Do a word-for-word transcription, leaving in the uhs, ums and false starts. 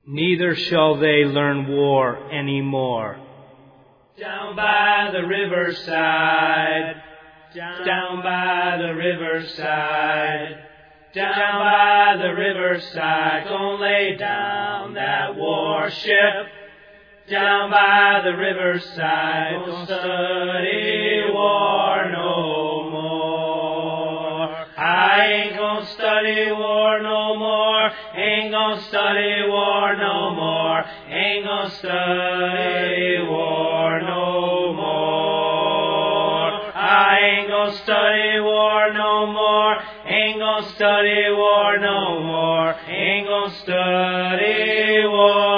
Neither shall they learn war anymore. Down by the riverside, down by the riverside, down by the riverside, don't lay down that warship. Down by the riverside, don't study war no more. I ain't gonna study war no more. Ain't gonna study war no more. Ain't gonna study war no more. I ain't gonna study war no more. Ain't gonna study war no more. Ain't gonna study war.